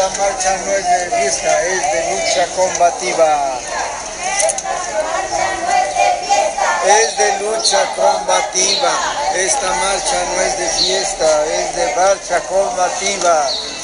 Esta marcha no es de fiesta, es de lucha combativa. Es de lucha combativa. Esta marcha no es de fiesta, es de marcha combativa.